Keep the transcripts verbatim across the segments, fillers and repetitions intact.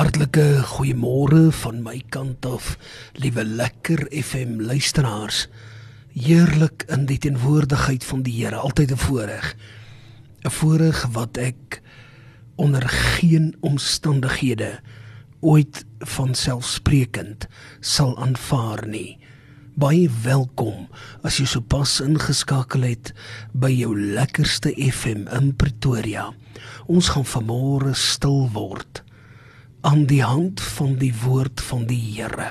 Hartlike goeiemôre van my kant af, liewe Lekker F M luisteraars. Heerlik in die teenwoordigheid van die Here, altyd 'n voorreg. 'n Voorreg wat ek onder geen omstandighede ooit vanselfsprekend sal aanvaar nie. Baie welkom as jy sopas ingeskakel het by jou lekkerste F M in Pretoria. Ons gaan vanmôre stil word aan die hand van die woord van die Here.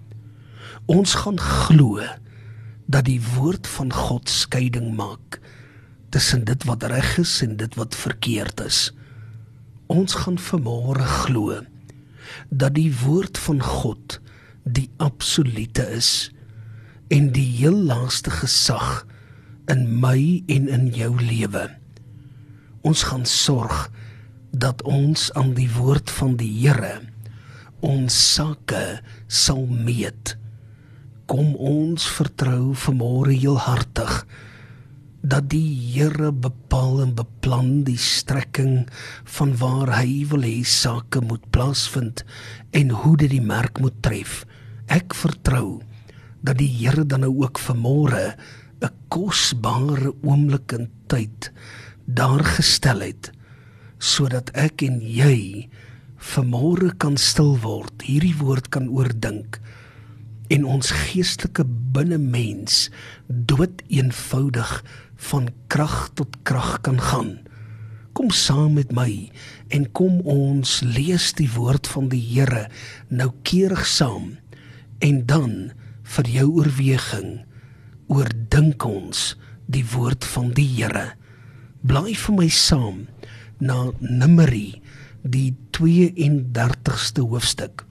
Ons gaan glo dat die woord van God skeiding maak tussen dit wat reg is en dit wat verkeerd is. Ons gaan vanmôre glo dat die woord van God die absolute is en die heel laaste gesag in my en in jou lewe. Ons gaan sorg dat ons aan die woord van die Here ons sake sal meet. Kom ons vertrou vanmôre heel hartig dat die Here bepaal en beplan die strekking van waar hy wil hê sake moet plaasvind en hoe dit die merk moet tref. Ek vertrou dat die Here dan nou ook vanmôre 'n kosbare oomblik in tyd daar gestel het, sodat ek en jy vanmôre kan stil word, hierdie woord kan oordink, en ons geestelike binnemens dood eenvoudig van krag tot krag kan gaan. Kom saam met my en kom ons lees die woord van die Here noukeurig saam, en dan vir jou oorweging oordink ons die woord van die Here. Blaai vir my saam na Numeri, die twee-en-dertigste hoofstuk.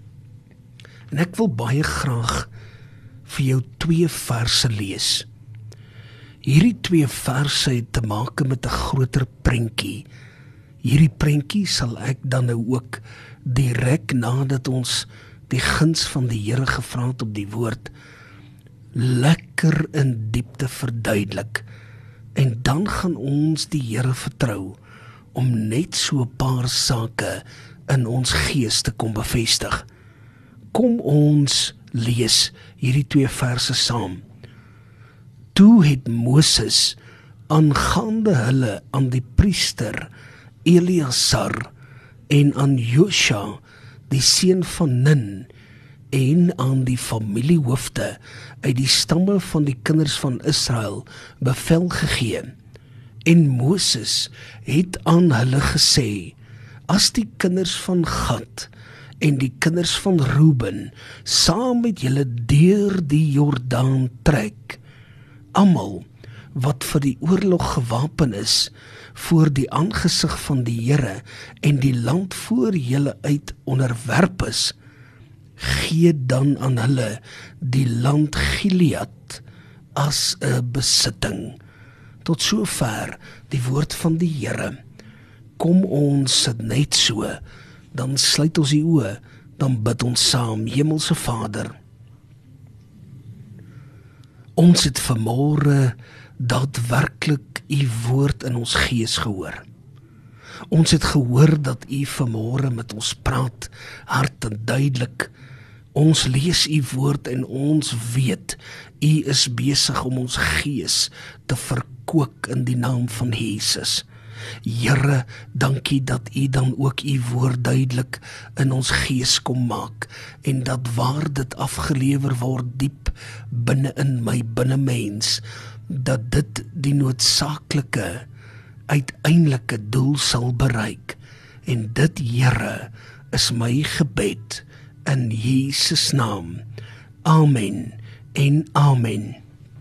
En ek wil baie graag vir jou twee verse lees. Hierdie twee verse het te maak met 'n groter prentjie. Hierdie prentjie sal ek dan nou ook direk nadat ons die guns van die Here gevra het op die woord, lekker in diepte verduidelik. En dan gaan ons die Here vertrou om net so 'n paar sake in ons gees te kom bevestig. Kom ons lees hierdie twee verse saam. Toe het Moses aangaande hulle aan die priester Eleazar en aan Josua die seun van Nun en aan die familiehoofde uit die stamme van die kinders van Israel bevel gegee. En Moses het aan hulle gesê, as die kinders van Gad en die kinders van Reuben saam met julle deur die Jordaan trek, almal wat vir die oorlog gewapen is voor die aangesig van die Here en die land voor julle uit onderwerp is, gee dan aan hulle die land Gilead as 'n besitting. Tot sover die woord van die Here. Kom ons sit net so, dan sluit ons die oë, dan bid ons saam. Hemelse Vader, ons het vanmôre daadwerklik u woord in ons gees gehoor. Ons het gehoor dat u vanmôre met ons praat, hard en duidelik. Ons lees u woord en ons weet, u is besig om ons gees te verkoop in die naam van Jesus. Here, dankie dat u dan ook u woord duidelik in ons gees kom maak, en dat waar dit afgelewer word diep binne in my binnemens, dat dit die noodsaaklike, uiteindelike doel sal bereik. En dit, Here, is my gebed in Jesus naam. Amen en amen.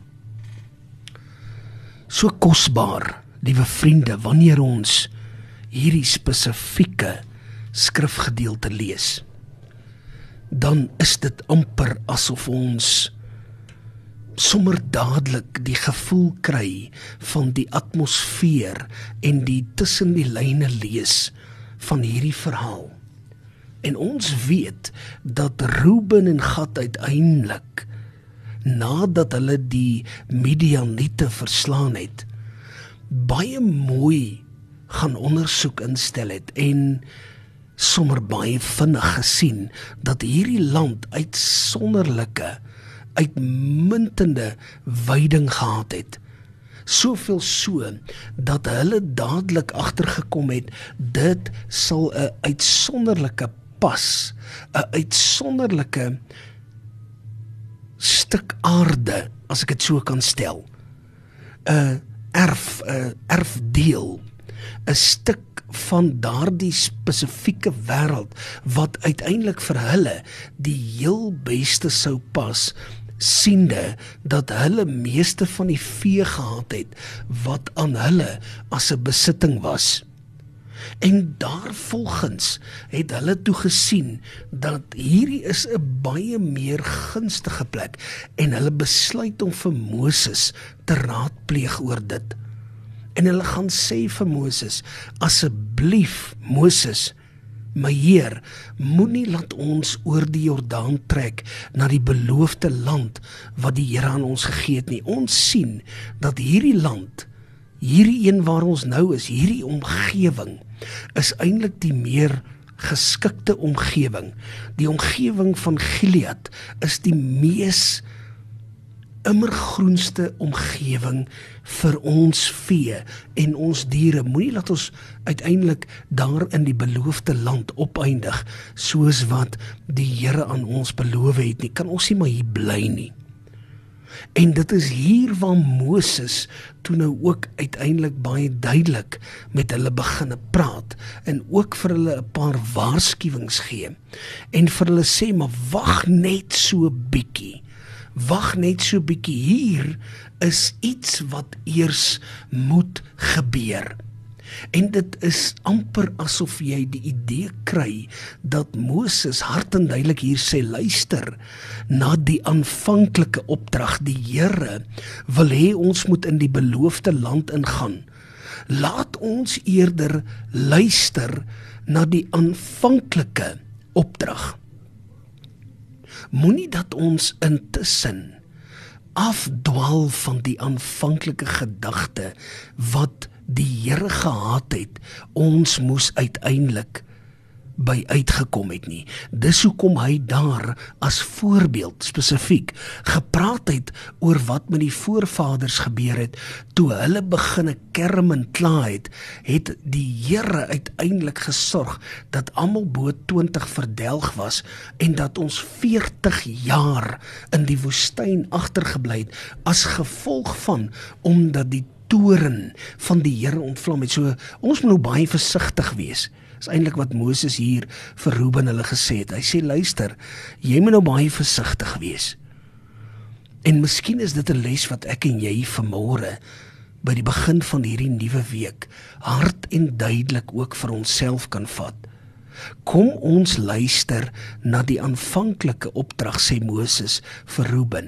So kosbaar, liewe vriende, wanneer ons hierdie spesifieke skrifgedeelte lees, dan is dit amper asof ons sommer dadelik die gevoel kry van die atmosfeer en die tussen die lyne lees van hierdie verhaal. En ons weet dat Reuben en Gad uiteindelik, nadat hulle die Midianiete verslaan het, baie mooi gaan ondersoek instel het en sommer baie vinnig gesien dat hierdie land uitsonderlike, uitmuntende veiding gehad het. Soveel so, dat hulle dadelik agtergekom het, dit sal 'n uitsonderlike pas, 'n uitsonderlike stuk aarde, as ek dit so kan stel, 'n erf, 'n erfdeel, 'n stuk van daardie spesifieke wêreld, wat uiteindelik vir hulle die heel beste sou pas, siende dat hulle meeste van die vee gehad het, wat aan hulle as 'n besitting was. En daarvolgens het hulle toe gesien, dat hierdie is 'n baie meer gunstige plek, en hulle besluit om vir Moses te raadpleeg oor dit. En hulle gaan sê vir Moses, asseblief Moses, my Heer, moenie laat ons oor die Jordaan trek na die beloofde land wat die Here aan ons gegee het nie. Ons sien dat hierdie land, hierdie een waar ons nou is, hierdie omgewing, is eintlik die meer geskikte omgewing. Die omgewing van Gilead is die mees immergroenste omgewing vir ons vee en ons diere. Moenie laat ons uiteindelik daar in die beloofde land opeindig, soos wat die Here aan ons beloof het nie. Kan ons nie maar hier bly nie. En dit is hier waar Moses toe nou ook uiteindelik baie duidelik met hulle beginne praat, en ook vir hulle 'n paar waarskuwings gee, en vir hulle sê, maar wag net so bietjie, wag net so bietjie, hier is iets wat eers moet gebeur. En dit is amper asof jy die idee kry, dat Moses hart en duidelik hier sê, luister, na die aanvanklike opdrag, die Here wil hê ons moet in die beloofde land ingaan. Laat ons eerder luister na die aanvanklike opdrag. Moenie dat ons intussen afdwaal van die aanvanklike gedagte wat die Here gehad het, ons moes uiteindelik by uitgekom het nie. Dis hoekom hy daar as voorbeeld spesifiek gepraat het oor wat met die voorvaders gebeur het, toe hulle beginne kerm en kla het, het die Here uiteindelik gesorg dat almal bo twintig verdelg was, en dat ons veertig jaar in die woestyn agtergebly het, as gevolg van, omdat die toren van die Here ontvlam het. So, ons moet nou baie versigtig wees. Dis eintlik wat Moses hier vir Reuben hulle gesê het. Hy sê, luister, jy moet nou baie versigtig wees. En miskien is dit 'n les wat ek en jy vanmôre, by die begin van hierdie nuwe week, hard en duidelik ook vir onsself kan vat. Kom ons luister na die aanvanklike opdrag, sê Moses vir Reuben.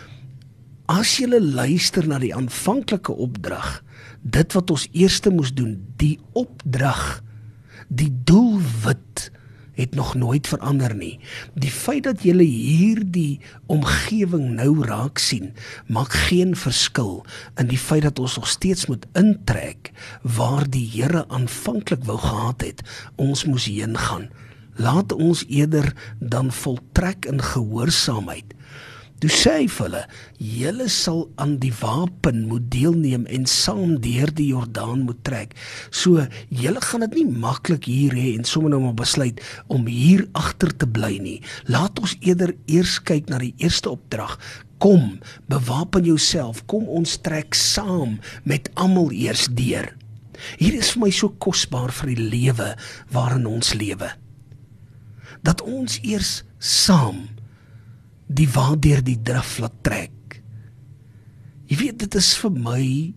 As julle luister na die aanvanklike opdrag, dit wat ons eerste moes doen, die opdrag, die doelwit, het nog nooit verander nie. Die feit dat julle hier die omgewing nou raak sien, maak geen verskil in die feit dat ons nog steeds moet intrek, waar die Here aanvanklik wou gehad het, ons moes heen gaan. Laat ons eerder dan voltrek in gehoorsaamheid. Toe sê hy vir hulle, julle sal aan die wapen moet deelneem en saam deur die Jordaan moet trek. So, julle gaan dit nie maklik hier hê en sommer nou maar besluit om hier agter te bly nie. Laat ons eerder eers kyk na die eerste opdrag. Kom, bewapen jouself, kom ons trek saam met almal eers deur. Hier is vir my so kosbaar vir die lewe waarin ons lewe. Dat ons eers saam die waardeur die drif laat trek. Jy weet, dit is vir my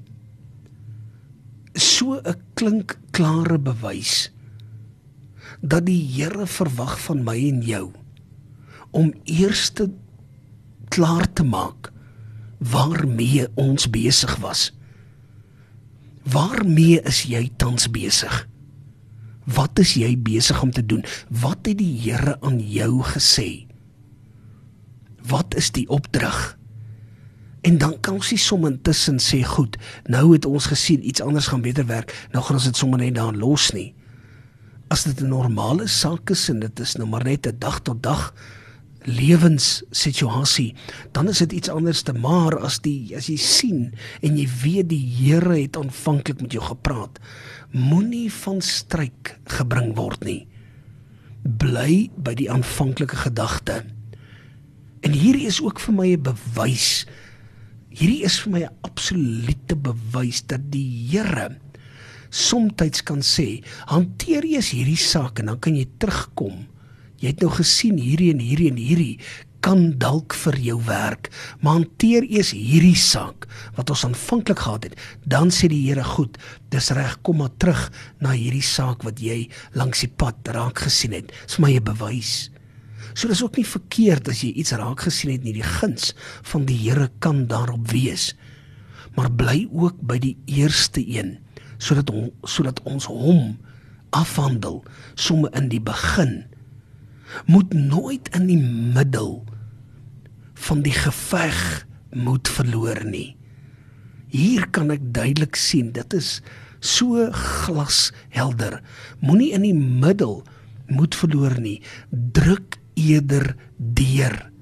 so 'n klinkklare bewys dat die Here verwag van my en jou om eers te klaar te maak waarmee ons besig was. Waarmee is jy tans besig? Wat is jy besig om te doen? Wat het die Here aan jou gesê? Wat is die opdrag? En dan kan ons nie sommer intussen sê, goed, nou het ons gesien, iets anders gaan beter werk, nou gaan ons dit sommer net daar los nie. As dit 'n normale saak is en dit is nou maar net 'n dag tot dag lewenssituasie, dan is dit iets anders te maar as die as jy sien en jy weet die Here het aanvanklik met jou gepraat, moenie van stryk gebring word nie. Bly by die aanvanklike gedagte. En hierdie is ook vir my 'n bewys, hierdie is vir my 'n absolute bewys dat die Here somtyds kan sê, hanteer eers hierdie saak en dan kan jy terugkom. Jy het nou gesien hierdie en hierdie en hierdie kan dalk vir jou werk, maar hanteer eers hierdie saak wat ons aanvanklik gehad het. Dan sê die Here, goed, dis reg, kom maar terug na hierdie saak wat jy langs die pad raak gesien het. Dis vir my 'n bewys. So dis ook nie verkeerd as jy iets raak gesien het nie, die guns van die Here kan daarop wees. Maar bly ook by die eerste een, sodat, on, sodat ons hom afhandel, somme in die begin. Moet nooit in die middel van die geveg moed verloor nie. Hier kan ek duidelik sien, dit is so glashelder. Moenie in die middel moed verloor nie, druk eerder deur.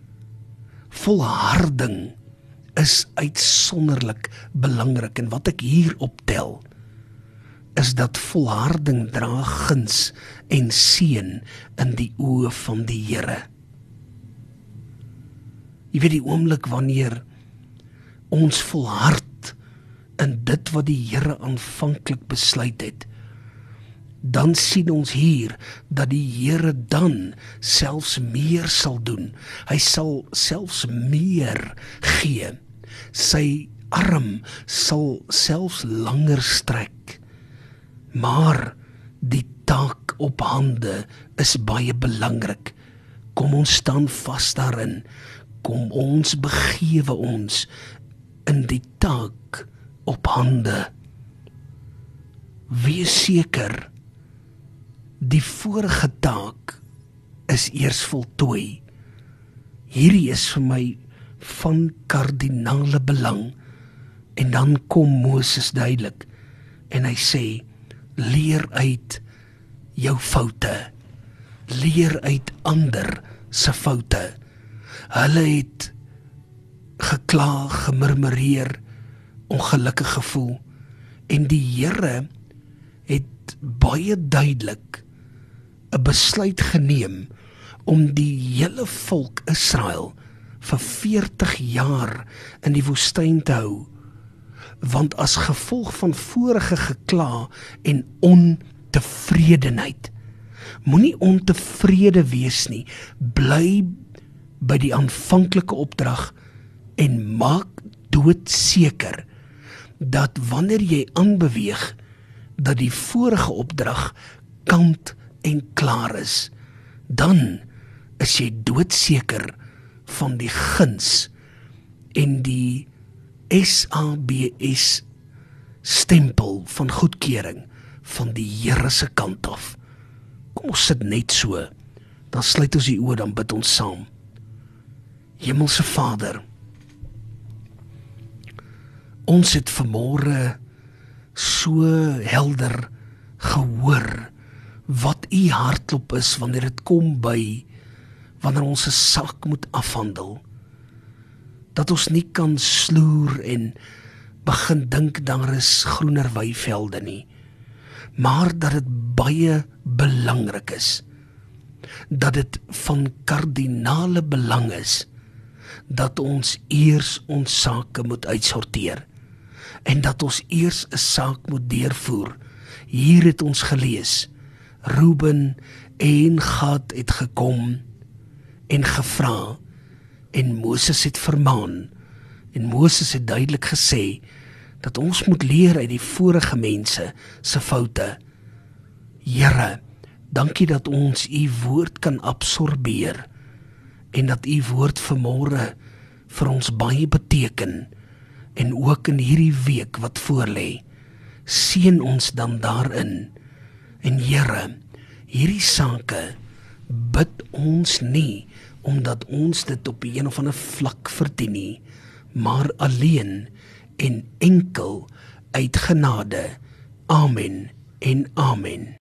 Volharding is uitsonderlik belangrik en wat ek hier optel, is dat volharding dra guns en seën in die oë van die Here. Jy weet die oomblik wanneer ons volhard in dit wat die Here aanvanklik besluit het, dan sien ons hier dat die Here dan selfs meer sal doen. Hy sal selfs meer gee. Sy arm sal selfs langer strek. Maar die taak op hande is baie belangrik. Kom ons staan vas daarin. Kom ons begewe ons in die taak op hande. Wees seker, die vorige taak is eers voltooi. Hierdie is vir my van kardinale belang. En dan kom Moses duidelik en hy sê, leer uit jou foute, leer uit ander se foute. Hulle het gekla, gemurmureer, ongelukkig gevoel, en die Here het baie duidelik 'n besluit geneem om die hele volk Israel vir veertig jaar in die woestyn te hou, want as gevolg van vorige gekla en ontevredenheid. Moenie ontevrede wees nie, bly by die aanvanklike opdrag en maak doodseker dat wanneer jy aanbeweeg, dat die vorige opdrag kant en klaar is. Dan is jy doodseker van die guns en die S A B S stempel van goedkeuring van die Here se kant af. Kom ons sit net so, dan sluit ons die oë, dan bid ons saam. Hemelse Vader, ons het vanmôre so helder gehoor wat u hartklop is wanneer dit kom by, wanneer ons 'n saak moet afhandel. Dat ons nie kan sloer en begin dink daar is groener weivelde nie, maar dat dit baie belangrik is, dat dit van kardinale belang is, dat ons eers ons sake moet uitsorteer, en dat ons eers 'n saak moet deurvoer. Hier het ons gelees, Reuben en Gad het gekom en gevra, en Moses het vermaan, en Moses het duidelik gesê, dat ons moet leer uit die vorige mense se foute. Here, dankie dat ons u woord kan absorbeer, en dat u woord vanmôre vir ons baie beteken, en ook in hierdie week wat voorlê, seën ons dan daarin. En Here, hierdie sake bid ons nie, omdat ons dit op een of ander vlak verdien nie, maar alleen en enkel uit genade. Amen en amen.